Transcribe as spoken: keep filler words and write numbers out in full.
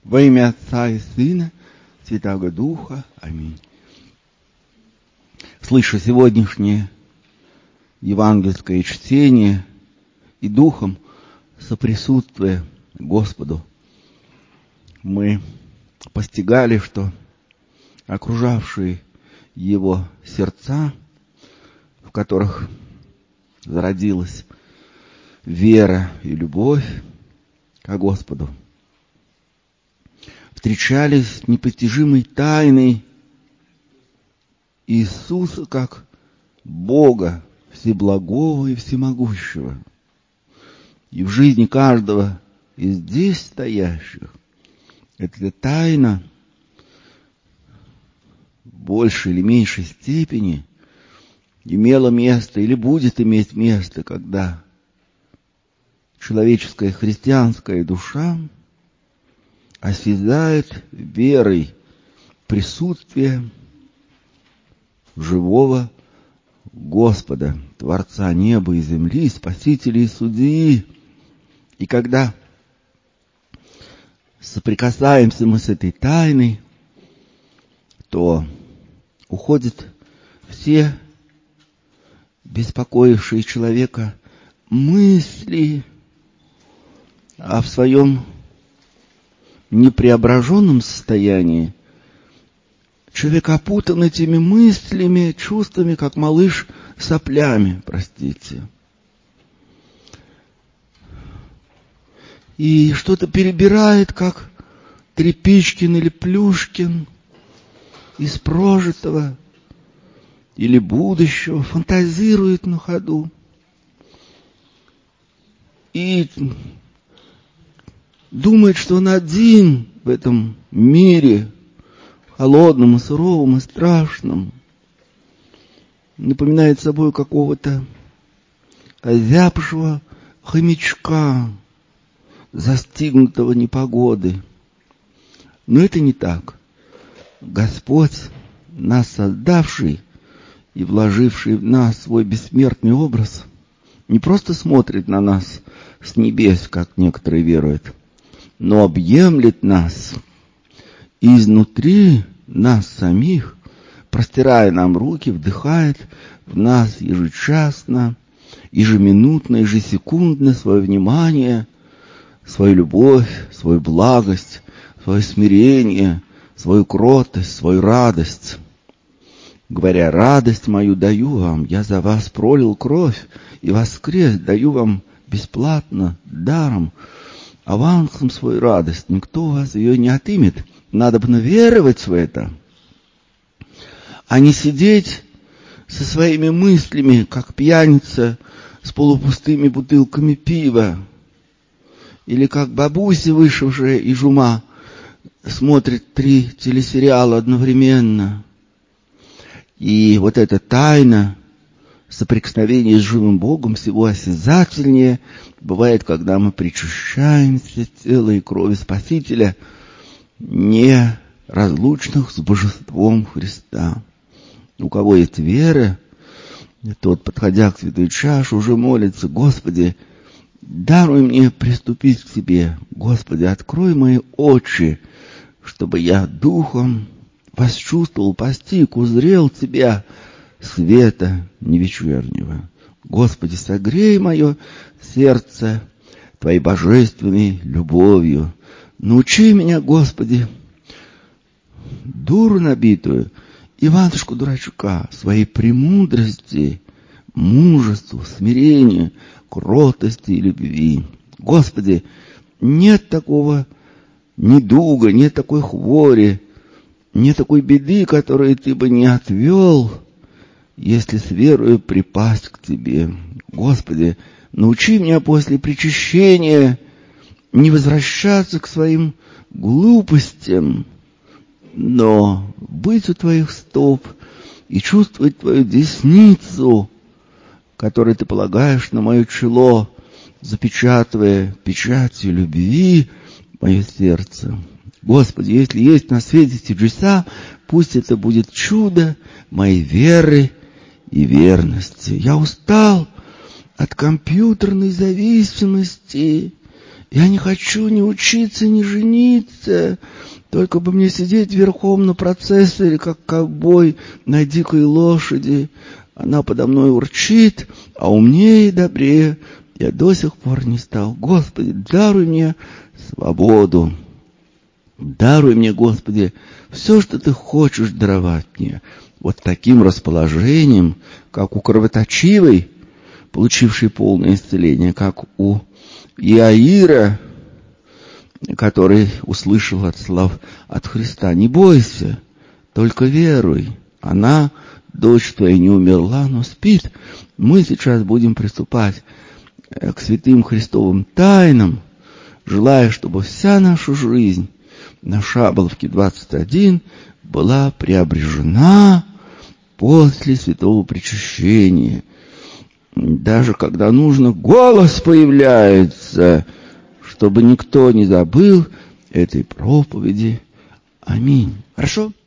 Во имя Отца и Сына, Святаго Духа. Аминь. Слыша сегодняшнее евангельское чтение и духом соприсутствия Господу, мы постигали, что окружавшие его сердца, в которых зародилась вера и любовь ко Господу, встречались непостижимой тайной Иисуса как Бога всеблагого и всемогущего. И в жизни каждого из здесь стоящих эта тайна в большей или меньшей степени имела место или будет иметь место, когда человеческая христианская душа осязает верой присутствие живого Господа, Творца неба и земли, Спасителя и Судьи. И когда соприкасаемся мы с этой тайной, то уходят все беспокоившие человека мысли, а в своем непреображенном состоянии человек опутан этими мыслями, чувствами, как малыш соплями, простите. И что-то перебирает, как Тряпичкин или Плюшкин из прожитого или будущего, фантазирует на ходу. И думает, что он один в этом мире, холодном и суровом и страшном. Напоминает собой какого-то озябшего хомячка, застигнутого непогодой. Но это не так. Господь, нас создавший и вложивший в нас свой бессмертный образ, не просто смотрит на нас с небес, как некоторые веруют, но объемлет нас и изнутри нас самих, простирая нам руки, вдыхает в нас ежечасно, ежеминутно, ежесекундно свое внимание, свою любовь, свою благость, свое смирение, свою кротость, свою радость. Говоря: радость мою даю вам, я за вас пролил кровь и воскрес, даю вам бесплатно, даром, авансом свою радость, никто у вас ее не отымет. Надо бы веровать в это, а не сидеть со своими мыслями, как пьяница с полупустыми бутылками пива, или как бабуся, вышедшая из ума, смотрит три телесериала одновременно. И вот эта тайна соприкосновения с живым Богом всего осязательнее бывает, когда мы причащаемся тела и крови Спасителя, не разлучных с божеством Христа. У кого есть вера, тот, подходя к святой чаше, уже молится: Господи, даруй мне приступить к Тебе. Господи, открой мои очи, чтобы я духом восчувствовал, постиг, узрел Тебя, света невечернего. Господи, согрей мое сердце Твоей божественной любовью. Научи меня, Господи, дуру набитую, Иванушку-дурачка, своей премудрости, мужеству, смирению, кротости и любви. Господи, нет такого недуга, нет такой хвори, нет такой беды, которую Ты бы не отвел, если с верою припасть к Тебе. Господи, научи меня после причащения не возвращаться к своим глупостям, но быть у Твоих стоп и чувствовать Твою десницу, которую Ты полагаешь на мое чело, запечатывая печатью любви мое сердце. Господи, если есть на свете чудеса, пусть это будет чудо моей веры и верности. Я устал от компьютерной зависимости Я не хочу ни учиться, ни жениться. Только бы мне сидеть верхом на процессоре, как ковбой на дикой лошади. Она подо мной урчит, а умнее и добрее я до сих пор не стал. Господи, даруй мне свободу. Даруй мне, Господи, все, что Ты хочешь даровать мне. Вот таким расположением, как у кровоточивой, получившей полное исцеление, как у Иаира, который услышал от слов от Христа: не бойся, только веруй. Она, дочь твоя, не умерла, но спит. Мы сейчас будем приступать к святым Христовым тайнам, желая, чтобы вся наша жизнь на Шаболовке двадцать один была преображена после святого причащения. Даже когда нужно, голос появляется, чтобы никто не забыл этой проповеди. Аминь. Хорошо?